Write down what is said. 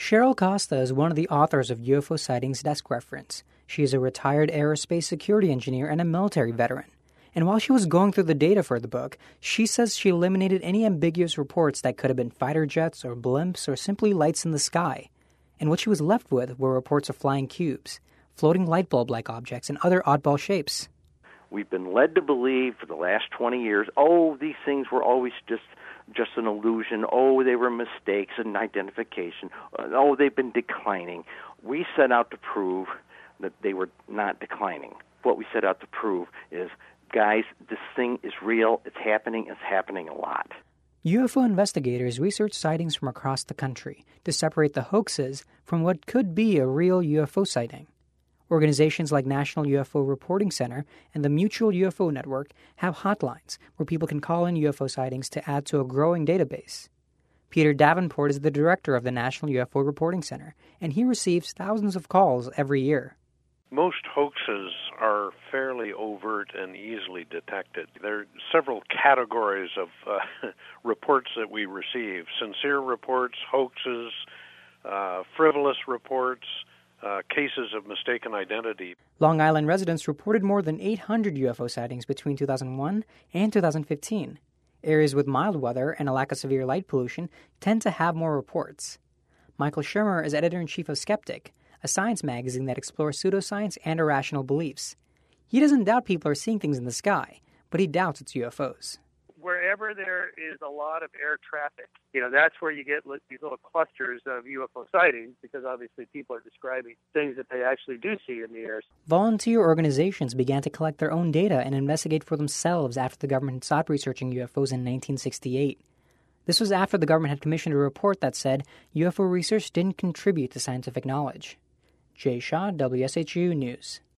Cheryl Costa is one of the authors of UFO Sightings Desk Reference. She is a retired aerospace security engineer and a military veteran. And while she was going through the data for the book, she says she eliminated any ambiguous reports that could have been fighter jets or blimps or simply lights in the sky. And what she was left with were reports of flying cubes, floating light bulb-like objects, and other oddball shapes. We've been led to believe for the last 20 years, these things were always just an illusion. They were mistakes in identification. They've been declining. We set out to prove that they were not declining. What we set out to prove is, guys, this thing is real. It's happening a lot. UFO investigators research sightings from across the country to separate the hoaxes from what could be a real UFO sighting. Organizations like National UFO Reporting Center and the Mutual UFO Network have hotlines where people can call in UFO sightings to add to a growing database. Peter Davenport is the director of the National UFO Reporting Center, and he receives thousands of calls every year. Most hoaxes are fairly overt and easily detected. There are several categories of reports that we receive: sincere reports, hoaxes, frivolous reports, cases of mistaken identity. Long Island residents reported more than 800 UFO sightings between 2001 and 2015. Areas with mild weather and a lack of severe light pollution tend to have more reports. Michael Shermer is editor-in-chief of Skeptic, a science magazine that explores pseudoscience and irrational beliefs. He doesn't doubt people are seeing things in the sky, but he doubts it's UFOs. Wherever there is a lot of air traffic, that's where you get these little clusters of UFO sightings, because obviously people are describing things that they actually do see in the air. Volunteer organizations began to collect their own data and investigate for themselves after the government stopped researching UFOs in 1968. This was after the government had commissioned a report that said UFO research didn't contribute to scientific knowledge. Jay Shaw, WSHU News.